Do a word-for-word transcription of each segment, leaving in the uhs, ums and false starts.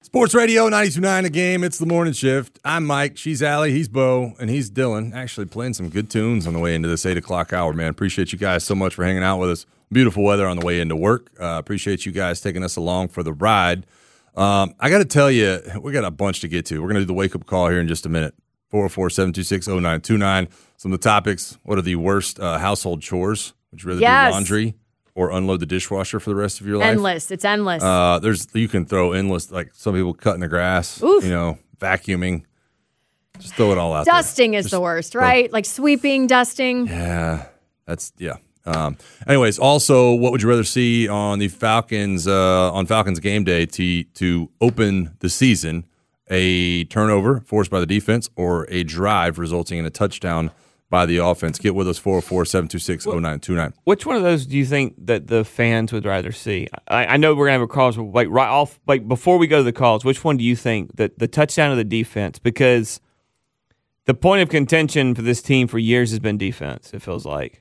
Sports Radio ninety-two point nine The Game. It's the morning shift. I'm Mike. She's Allie. He's Bo. And he's Dylan. Actually playing some good tunes on the way into this eight o'clock hour, man. Appreciate you guys so much for hanging out with us. Beautiful weather on the way into work. Uh, appreciate you guys taking us along for the ride. Um, I got to tell you, we got a bunch to get to. We're going to do the wake-up call here in just a minute. four oh four, seven two six, oh nine two nine. Some of the topics. What are the worst uh, household chores? Would you rather yes. do laundry or unload the dishwasher for the rest of your life? Endless. It's endless. Uh, there's you can throw endless, like some people cutting the grass, Oof. you know, vacuuming. Just throw it all out Dusting there. is Just the worst, right? throw. Like sweeping, dusting. Yeah, that's, yeah. Um, anyways, also, what would you rather see on the Falcons, uh, on Falcons game day to, to open the season? A turnover forced by the defense or a drive resulting in a touchdown by the offense? Get with us, four oh four, seven two six, oh nine two nine. Which one of those do you think that the fans would rather see? I, I know we're going to have a calls, like right off, like before we go to the calls, which one do you think, that the touchdown or the defense? Because the point of contention for this team for years has been defense, it feels like.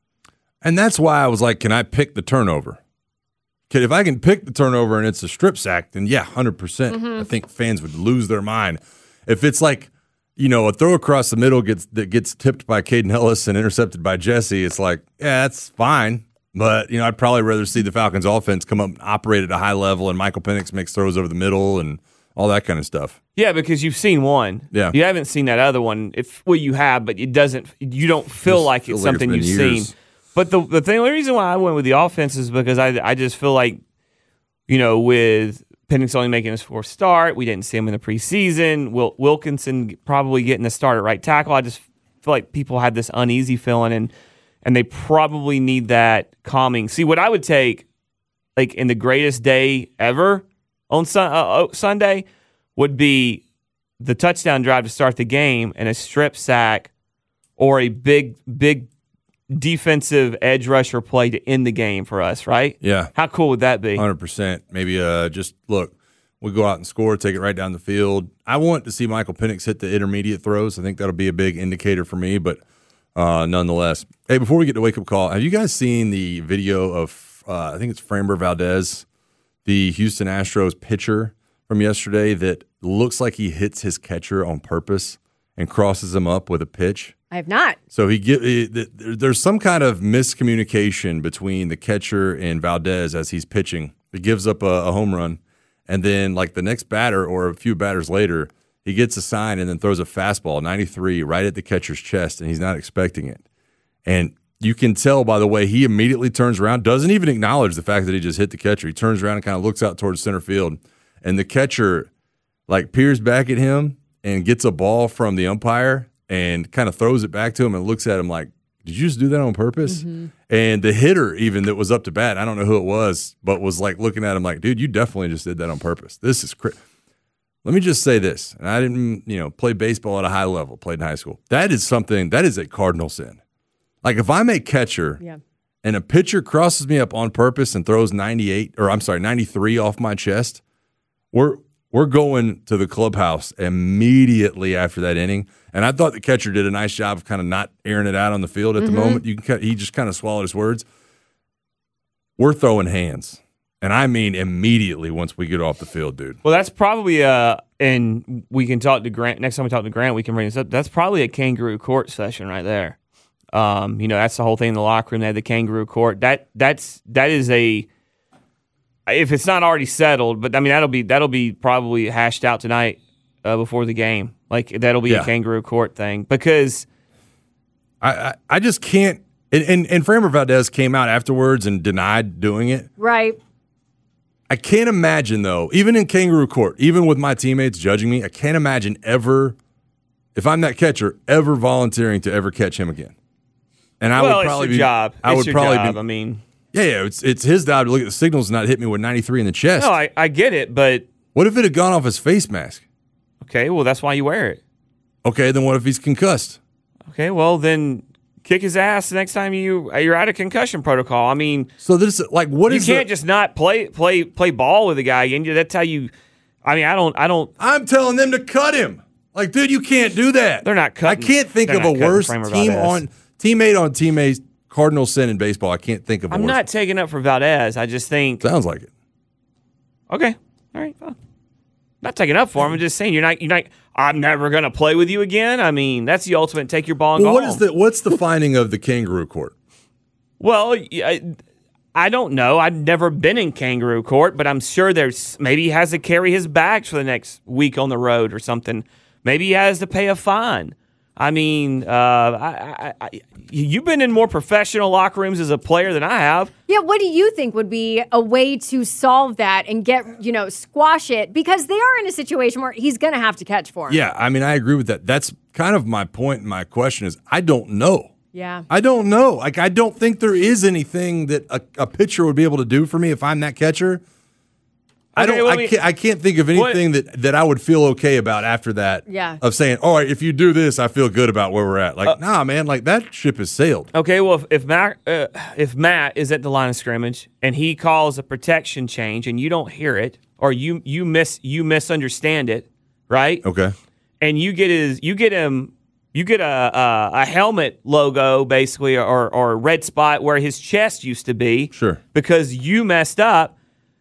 And that's why I was like, can I pick the turnover? Okay, if I can pick the turnover and it's a strip sack, then yeah, one hundred percent. Mm-hmm. I think fans would lose their mind. If it's like, you know, a throw across the middle gets that gets tipped by Caden Ellis and intercepted by Jesse, it's like, yeah, that's fine. But, you know, I'd probably rather see the Falcons offense come up and operate at a high level and Michael Penix makes throws over the middle and all that kind of stuff. Yeah, because you've seen one. Yeah. You haven't seen that other one. If well, you have, but it doesn't. You don't feel Just like feel it's like something it's you've been years. seen. But the the thing, the reason why I went with the offense is because I I just feel like, you know, with Penix only making his fourth start, we didn't see him in the preseason. Wil- Wilkinson probably getting the start at right tackle. I just feel like people had this uneasy feeling, and and they probably need that calming. See, what I would take, like in the greatest day ever on sun, uh, Sunday, would be the touchdown drive to start the game and a strip sack or a big big. defensive edge rusher play to end the game for us, right? Yeah. How cool would that be? one hundred percent. Maybe uh, just, look, we go out and score, take it right down the field. I want to see Michael Penix hit the intermediate throws. I think that'll be a big indicator for me, but uh, nonetheless. Hey, before we get to wake-up call, have you guys seen the video of, uh, I think it's Framber Valdez, the Houston Astros pitcher from yesterday that looks like he hits his catcher on purpose and crosses him up with a pitch? I have not. So he get, he, there's some kind of miscommunication between the catcher and Valdez as he's pitching. He gives up a, a home run, and then like the next batter or a few batters later, he gets a sign and then throws a fastball, ninety-three, right at the catcher's chest, and he's not expecting it. And you can tell by the way he immediately turns around, doesn't even acknowledge the fact that he just hit the catcher. He turns around and kind of looks out towards center field, and the catcher like peers back at him and gets a ball from the umpire and kind of throws it back to him and looks at him like, did you just do that on purpose? Mm-hmm. And the hitter even that was up to bat, I don't know who it was, but was like looking at him like, dude, you definitely just did that on purpose. This is crazy. Let me just say this, and I didn't, you know, play baseball at a high level, played in high school. That is something, that is a cardinal sin. Like if I'm a catcher yeah. and a pitcher crosses me up on purpose and throws ninety-eight, or I'm sorry, ninety-three off my chest, we're We're going to the clubhouse immediately after that inning. And I thought the catcher did a nice job of kind of not airing it out on the field at mm-hmm. the moment. You can, he just kind of swallowed his words. We're throwing hands. And I mean immediately once we get off the field, dude. Well, that's probably, uh, and we can talk to Grant. Next time we talk to Grant, we can bring this up. That's probably a kangaroo court session right there. Um, you know, that's the whole thing in the locker room. They had the kangaroo court. That that's that is a, if it's not already settled, but I mean that'll be that'll be probably hashed out tonight uh, before the game. Like that'll be yeah. a kangaroo court thing because I I, I just can't. And, and and Framber Valdez came out afterwards and denied doing it. Right. I can't imagine though, even in kangaroo court, even with my teammates judging me, I can't imagine ever, if I'm that catcher, ever volunteering to ever catch him again. And I well, would probably it's your be. job. I it's would your probably job. be. I mean. Yeah, yeah, it's it's his job to look at the signals and not hit me with ninety-three in the chest. No, I, I get it, but what if it had gone off his face mask? Okay, well that's why you wear it. Okay, then what if he's concussed? Okay, well then kick his ass the next time you you're out of concussion protocol. I mean, so this like what you is can't the, just not play play play ball with a guy again. That's how you. I mean, I don't I don't. I'm telling them to cut him. Like, dude, you can't do that. They're not cutting. I can't think of a worse team on teammate on teammate cardinal sin in baseball. I can't think of. A I'm worse not one. taking up for Valdez. I just think sounds like it. Okay, all right, fine. Not taking up for him. I'm just saying you're not. You're not. I'm never going to play with you again. I mean, that's the ultimate. Take your ball and Well, go what home. is the what's the finding of the kangaroo court? Well, I, I don't know. I've never been in kangaroo court, but I'm sure there's maybe he has to carry his bags for the next week on the road or something. Maybe he has to pay a fine. I mean, uh, I, I, I, you've been in more professional locker rooms as a player than I have. Yeah, what do you think would be a way to solve that and get, you know, squash it? Because they are in a situation where he's going to have to catch for him. Yeah, I mean, I agree with that. That's kind of my point. And my question is, I don't know. Yeah. I don't know. Like, I don't think there is anything that a, a pitcher would be able to do for me if I'm that catcher. I Okay, don't. well, I, me- can't, I can't think of anything that, that I would feel okay about after that. Yeah. Of saying, all right, if you do this, I feel good about where we're at. Uh, Like, nah, man. Like that ship has sailed. Okay, well, if, if Matt uh, if Matt is at the line of scrimmage and he calls a protection change and you don't hear it or you you miss you misunderstand it, right? Okay. And you get his you get him you get a a, a helmet logo basically or or a red spot where his chest used to be. Sure. Because you messed up.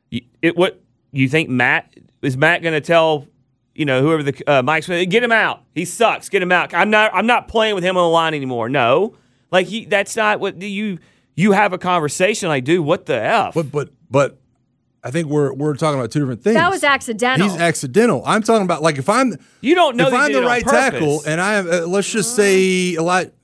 It what you think Matt is Matt going to tell you know whoever the uh, Mike Smith, get him out. He sucks. Get him out. I'm not I'm not playing with him on the line anymore. No. Like he that's not what you you have a conversation like, dude, what the F? But but but I think we're we're talking about two different things. That was accidental. He's accidental. I'm talking about like if I'm You don't know if that he I'm did the it on right purpose. tackle and I am uh, let's just say a lot.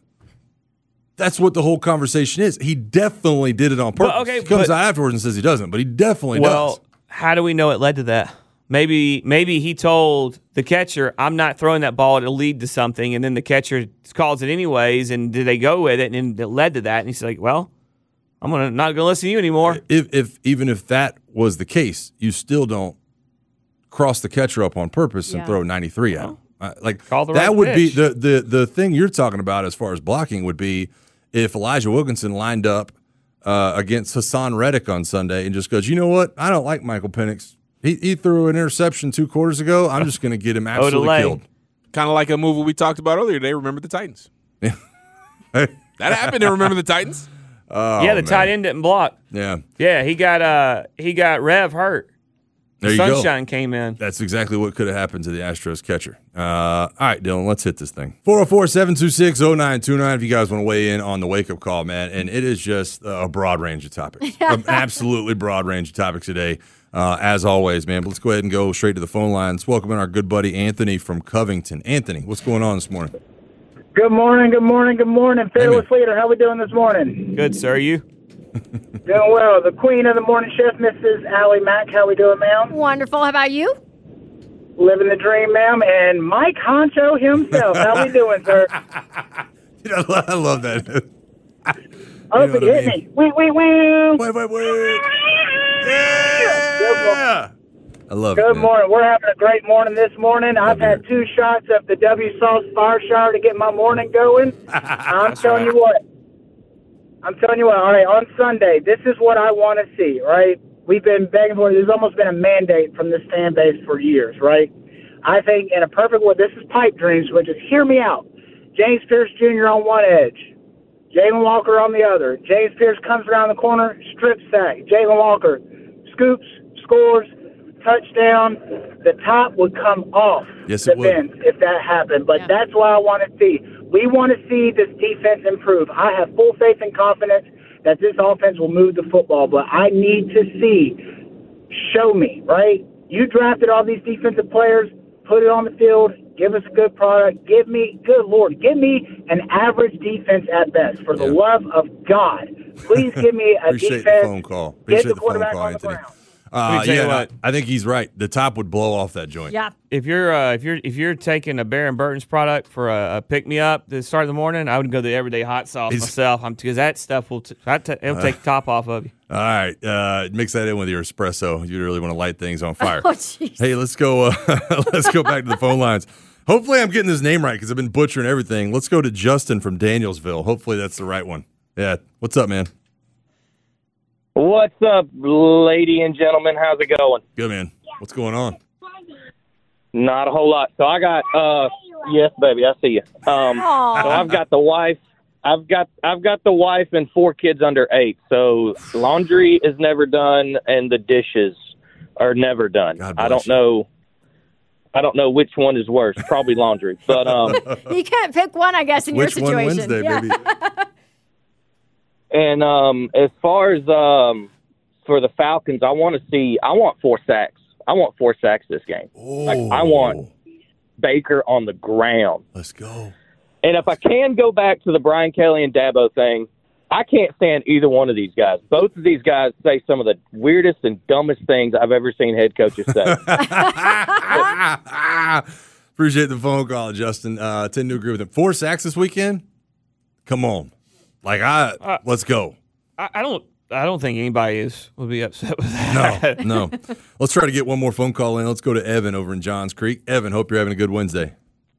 That's what the whole conversation is. He definitely did it on purpose. But, okay, he comes but- out afterwards and says he doesn't, but he definitely Well, does. how do we know it led to that? Maybe maybe he told the catcher, I'm not throwing that ball, it'll lead to something, and then the catcher calls it anyways, and did they go with it, and it led to that, and he's like, well, I'm gonna not gonna listen to you anymore. If if even if that was the case, you still don't cross the catcher up on purpose and Yeah. throw ninety-three at him. Uh, like Call the that right would be pitch. the, the the thing you're talking about as far as blocking would be if Elijah Wilkinson lined up uh, against Hassan Reddick on Sunday and just goes, you know what? I don't like Michael Penix. He, he threw an interception two quarters ago. I'm just going to get him absolutely Odele. killed. Kind of like a movie we talked about earlier today, Remember the Titans. Yeah. That happened in Remember the Titans. Oh, yeah, the man. tight end didn't block. Yeah. Yeah, he got uh he got Rev hurt. There The you go. sunshine came in. That's exactly what could have happened to the Astros catcher. Uh, all right, Dylan, let's hit this thing. four oh four, seven two six, oh nine two nine if you guys want to weigh in on the wake-up call, man. And it is just a broad range of topics. An absolutely broad range of topics today. Uh, as always, man. But let's go ahead and go straight to the phone lines. Welcome in our good buddy Anthony from Covington. Anthony, what's going on this morning? Good morning, good morning, good morning. Fearless man. Leader, how we doing this morning? Good, sir. You? Doing well. The queen of the morning shift, Missus Allie Mack, how we doing, ma'am? Wonderful. How about you? Living the dream, ma'am. And Mike Honcho himself, how we doing, sir? You know, I love that. Oh, know what I hit mean? me. Wee, wee, wee. Wait, wait, wait. Yeah! I love it. Good man. morning. We're having a great morning this morning. I've had two shots of the W Sauce Fire Shower to get my morning going. I'm telling you what. I'm telling you what. All right, on Sunday, this is what I want to see, right? We've been begging for it. There's almost been a mandate from this fan base for years, right? I think in a perfect way, this is pipe dreams, but just hear me out. James Pierce Junior on one edge, Jalen Walker on the other. James Pierce comes around the corner, strip sack. Jalen Walker scoops, scores, touchdown. The top would come off Yes, the it would. fence if that happened. But Yeah. that's what I want to see. We want to see this defense improve. I have full faith and confidence that this offense will move the football, but I need to see, show me, right? You drafted all these defensive players, put it on the field, give us a good product, give me, good Lord, give me an average defense at best. For the Yeah. love of God, please give me a Appreciate defense. the phone call. Get Appreciate the the phone quarterback call, on the Anthony. ground. Uh, Let me tell you yeah, what. I, I think he's right. The top would blow off that joint. Yeah. If you're uh, if you're if you're taking a Baron Burton's product for a, a pick me up to start of the morning, I would go the everyday hot sauce He's- myself. I'm because that stuff will t- that t- it'll take the top off of you. All right, uh, mix that in with your espresso. You really want to light things on fire. Oh, jeez. Hey, let's go. Uh, let's go back to the phone lines. Hopefully, I'm getting his name right because I've been butchering everything. Let's go to Justin from Danielsville. Hopefully, that's the right one. Yeah. What's up, man? What's up, lady and gentlemen? How's it going? Good, man. What's going on? Not a whole lot. So I got, uh, yes, baby, I see you. Um, Aw. so I've got the wife. I've got I've got the wife and four kids under eight. So laundry is never done, and the dishes are never done. God I bless don't you. know. I don't know which one is worse. Probably laundry. But um, You can't pick one, I guess, in Which your one situation. Wednesday, Yeah. baby? and um, as far as um, for the Falcons, I want to see. I want four sacks. I want four sacks this game. Like, I want Baker on the ground. Let's go. And if I can go back to the Brian Kelly and Dabo thing, I can't stand either one of these guys. Both of these guys say some of the weirdest and dumbest things I've ever seen head coaches say. Appreciate the phone call, Justin. Uh, tend to agree with him. Four sacks this weekend? Come on. Like, I Uh, let's go. I, I don't. I don't think anybody is would be upset with that. No, no. Let's try to get one more phone call in. Let's go to Evan over in Johns Creek. Evan, hope you're having a good Wednesday.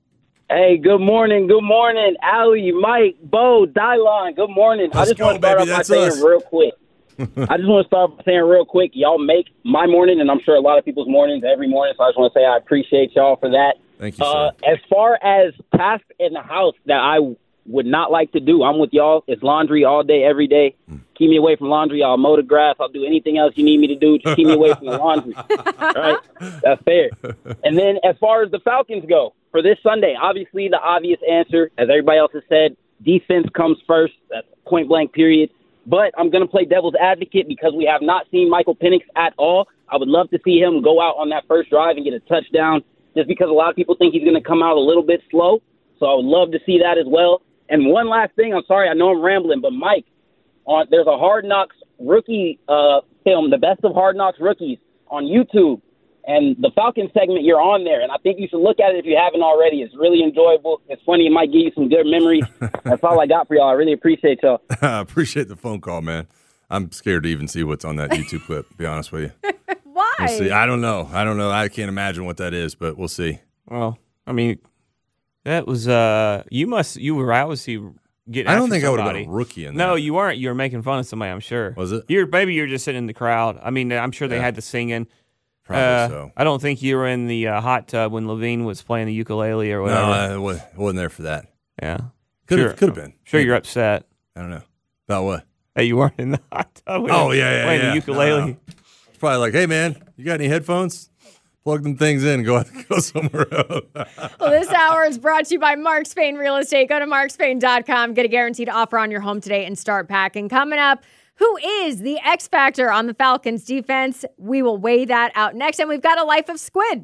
Hey, good morning. Good morning, Allie, Mike, Bo, Dylon. Good morning. I Let's just go, want to start baby. off by That's saying us. real quick. I just want to start by saying real quick, y'all make my morning, and I'm sure a lot of people's mornings every morning, so I just want to say I appreciate y'all for that. Thank you, Uh, sir. as far as tasks in the house that I would not like to do, I'm with y'all. It's laundry all day, every day. Mm. Keep me away from laundry. I'll mow the grass. I'll do anything else you need me to do. Just keep me away from the laundry. All right? That's fair. And then as far as the Falcons go, for this Sunday, obviously the obvious answer, as everybody else has said, defense comes first. That's point blank, period. But I'm going to play devil's advocate because we have not seen Michael Penix at all. I would love to see him go out on that first drive and get a touchdown just because a lot of people think he's going to come out a little bit slow. So I would love to see that as well. And one last thing, I'm sorry, I know I'm rambling, but Mike, on there's a Hard Knocks rookie uh, film, the best of Hard Knocks rookies on YouTube. And the Falcons segment, you're on there. And I think you should look at it if you haven't already. It's really enjoyable. It's funny. It might give you some good memories. That's all I got for y'all. I really appreciate y'all. I appreciate the phone call, man. I'm scared to even see what's on that YouTube clip, to be honest with you. Why? We'll see. I don't know. I don't know. I can't imagine what that is, but we'll see. Well, I mean, that was uh, you must you were obviously getting. I don't after think I would have somebody. been a rookie in No, that. you weren't. You were making fun of somebody. I'm sure. Was it? You're maybe you're just sitting in the crowd. I mean, I'm sure they Yeah. had the singing. Probably Uh, so. I don't think you were in the uh, hot tub when Levine was playing the ukulele or No, whatever. I wa- wasn't there for that. yeah, Could Sure. have could have been. sure you're upset I don't know. About what? that you weren't in the hot tub. when Oh, they yeah, yeah, playing yeah. the ukulele. No, no. It's probably like, hey, man, you got any headphones? Plug them things in and go, go somewhere else. Well, this hour is brought to you by Mark Spain Real Estate. Go to mark spain dot com. Get a guaranteed offer on your home today and start packing. Coming up, who is the X factor on the Falcons defense? We will weigh that out next. And we've got a Life of Squid.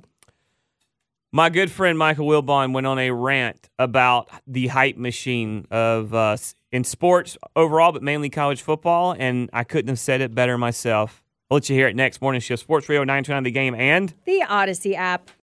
My good friend Michael Wilbon went on a rant about the hype machine of uh, in sports overall, but mainly college football, and I couldn't have said it better myself. I'll let you hear it next. Morning Shift Sports Radio nine twenty-nine The Game and The Odyssey app.